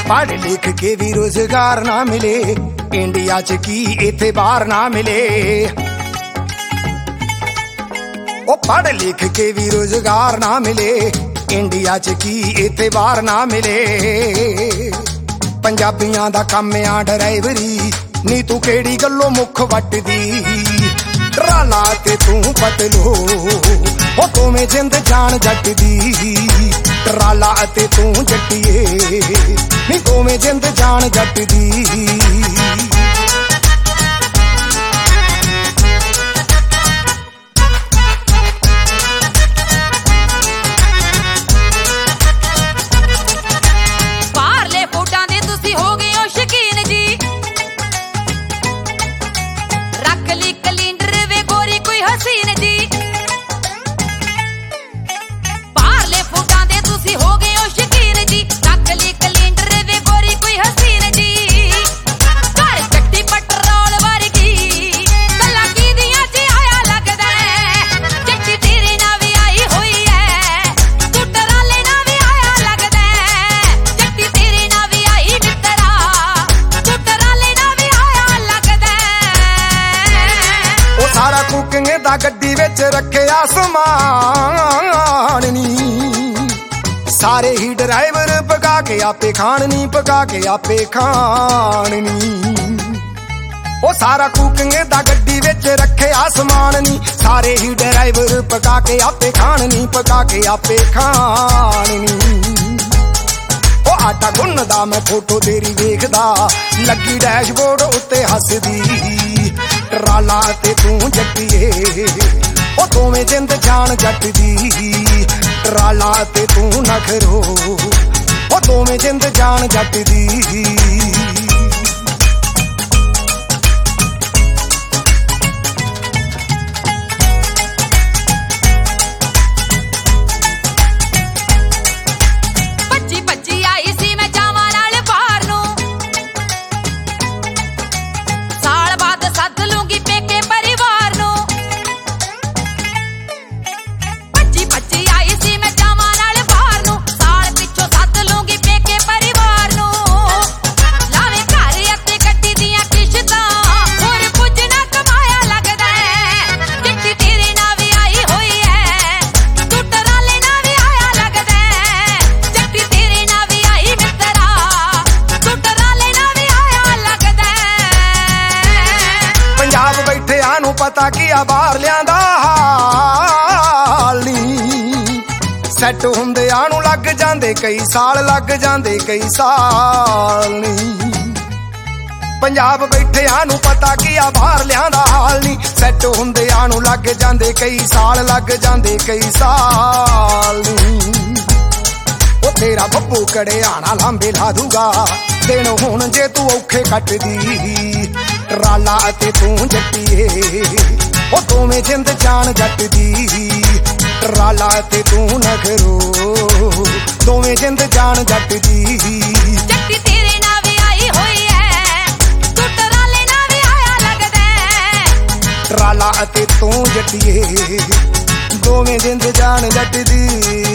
पढ़ लिख के भी रोजगार ना मिले, इंडिया च की इत्थे बाहर ना मिले। ओ पढ़ लिख के भी रोजगार ना मिले, इंडिया च की इत्थे बाहर ना मिले। पंजाबियां दा काम आ ड्राइवरी, नी तू केड़ी गल्लों मुख वटदी। ट्राला ते तू पतलो, ओ तोवें जिंद जान जट दी। ट्राला ते तू जट्टिए, नी तोवें जिंद जान जट दी। सारा कुकिंग दा गड्डी विच रखिया समान नी। सारे ही ड्राइवर पका के आपे खान नी, पका के आपे खान नी। ओ सारा कुकिंग दा गड्डी विच रखिया समान नी। सारे ही ड्राइवर पका के आपे खान नी, पका के आपे खान नी। ओ आटा गुन्नदा मैं फोटो तेरी वेखदा, लगी डैशबोर्ड उत्ते हसदी। ट्राला ते तू जट्टिए, ओ तोवें जिंद जान जट दी। ट्राला ते तू नखरो, ओ तोवें जिंद जान जट दी। पता किया बाहर लियांदा हाल नी। सैट हुंदियां नूं लग जांदे कई साल, लग जांदे कई साल नी। पंजाब बैठियां नूं पता किया बाहर लियांदा हाल नी। सैट हुंदियां नूं लग जांदे कई साल, लग जांदे कई साल नी। ओ तेरा बब्बू कड़ियाना लांबे ला दूगा, दिन हुण जे तू औखे कट दी। ट्राला ते तू जट्टिए, ओ तोवें जिंद जान जट दी। ट्राला ते तू नखरो, तोवें जिंद जान जट दी। जट्टी तेरे नाल भी आई होई है, तू ट्राले नाल भी आया लगदा। ट्राला ते तू जट्टिए, दोवें जिंद जान जट दी।